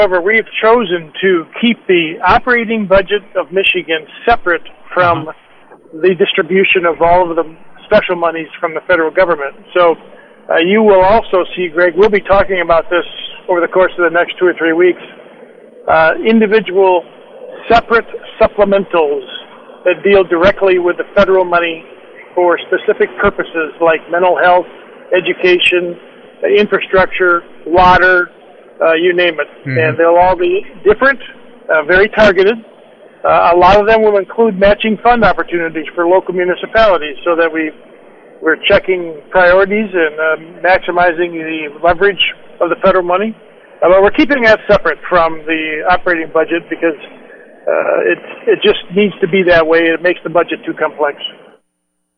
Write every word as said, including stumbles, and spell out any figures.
However, we've chosen to keep the operating budget of Michigan separate from uh-huh. the distribution of all of the special monies from the federal government. So uh, you will also see, Greg, we'll be talking about this over the course of the next two or three weeks, uh, individual separate supplementals that deal directly with the federal money for specific purposes like mental health, education, uh, infrastructure, water, Uh, you name it. Mm-hmm. And they'll all be different, uh, very targeted. Uh, a lot of them will include matching fund opportunities for local municipalities so that we, we're checking priorities and uh, maximizing the leverage of the federal money. Uh, but we're keeping that separate from the operating budget because uh, it, it just needs to be that way. It makes the budget too complex.